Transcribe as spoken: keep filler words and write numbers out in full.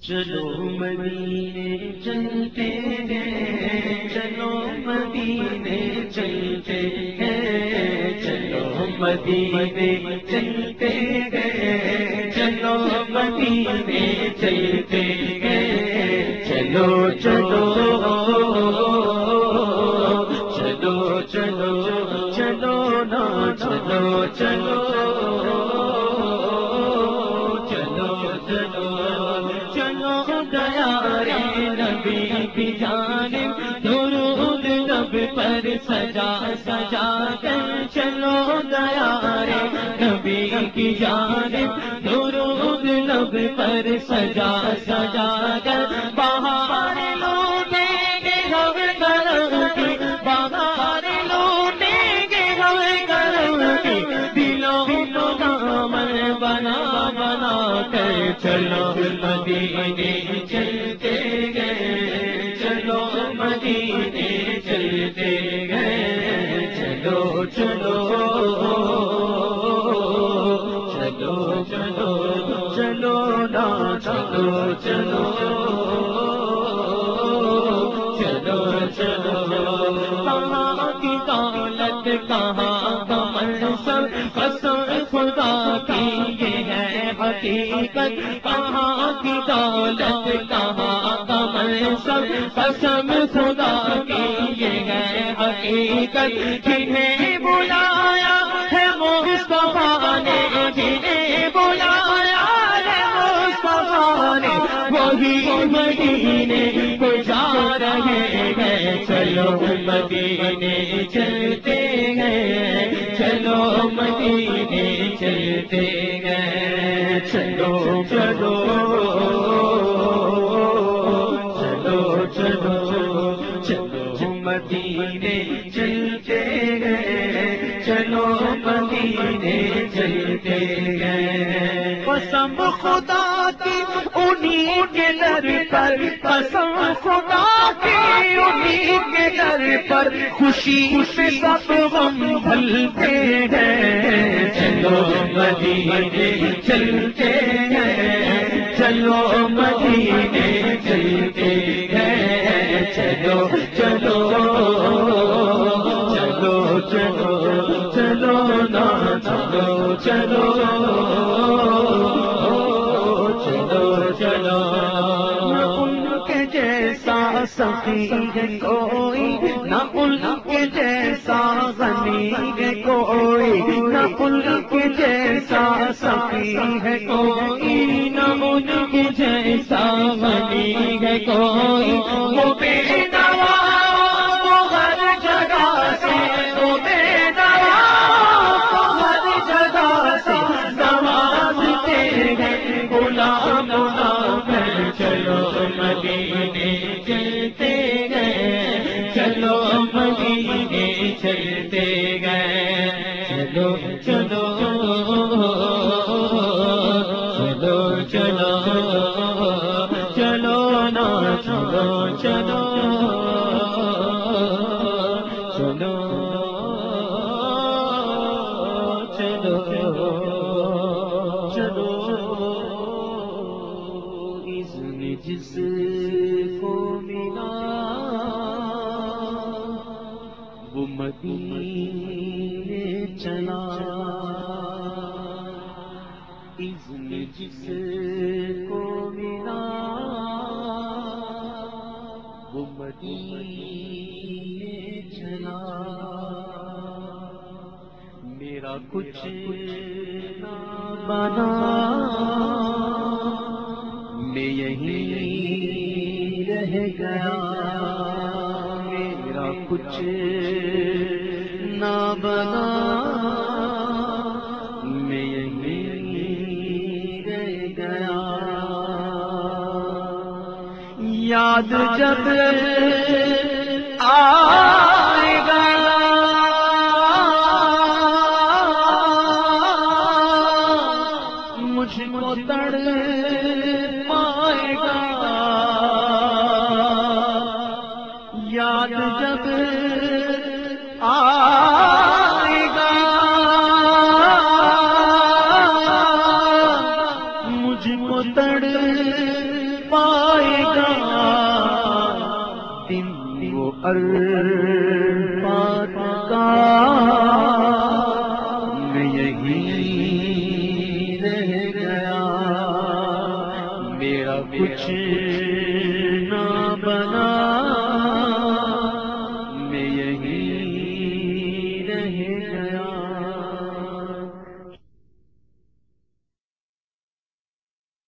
چلو مدینے چلتے ہیں، چلو مدینے چلتے ہیں، چلو مدینے چلتے ہیں، چلو مدینے چلتے ہیں، چلو چلو چلو چلو چلو نا چلو چلو نبی کی جانب درود لب پر سجا سجا کر چلو گیا رے، نبی کی جانب درود لب پر سجا سجا کر بہار لوٹیں گے ہم کرم کی، بہار لوٹیں گے ہم کرم کی، دلوں کو دامن بنا بنا کر چلو مدینے چلتے گئے، چلو مدینے چلتے گئے، چلو چلو چلو چلو چلو نا چلو چلو چلو چلو کہاں کی دولت کہاں کا منصب، قسم خدا کی یہ ہے حقیقت، کہاں کی دولت کہاں کا منصب، قسم خدا کی یہ ہے حقیقت، جنہیں بلایا ہے مصطفیٰ نے، جنہیں بلایا ہے مصطفیٰ نے، وہی مدینے کو جا رہے ہیں، چلو مدینے چلتے گئے، چلو مدینے چلتے گئے، چلو چلو چلو چلو چلو مدینے چلتے گئے، چلو مدینے چلتے گئے، قسم خدا کی انہی کے در پر، قسم خدا کی انہی کے در پر، خوشی سے سب غم بھلتے ہیں، چلو مدینے چلتے ہیں، چلو مدینے چلتے ہیں، چلو چلو چلو چلو چلو نا چلو چلو چلو چلو نہ ان کے جیسا سخی ہے کوئی، نہ ان کے جیسا غنی ہے کوئی، نہ ان کے جیسا سخی ہے کوئی، نہ ان کے جیسا غنی ہے کوئی، وہ بے نوا وہ ہر جگہ سے، وہ بے نوا وہ ہر جگہ سے نوازتے ہیں، غلام غلام کر چلو مدینے چلتے گئے، چلو مدینے چلتے گئے، چلو چلو چلو چلو چلو نا چلو چلو چلو چلو چلو اذن جس کو ملا وہ مدینے چلا، اذن جس کو ملا وہ مدینے چلا، میرا کچھ نہ بنا میں یہیں رہ گیا، میرا کچھ نہ بنا میں یہیں رہ گیا، یاد جب آئے گا مجھ کو تڑ پائے گا، یاد جب آئے گا مجھ کو تڑ پائے گا دن وہ عرفات کا میں یہیں رہ گیا میرا کچھ نہ بنا میں یہیں رہ گیا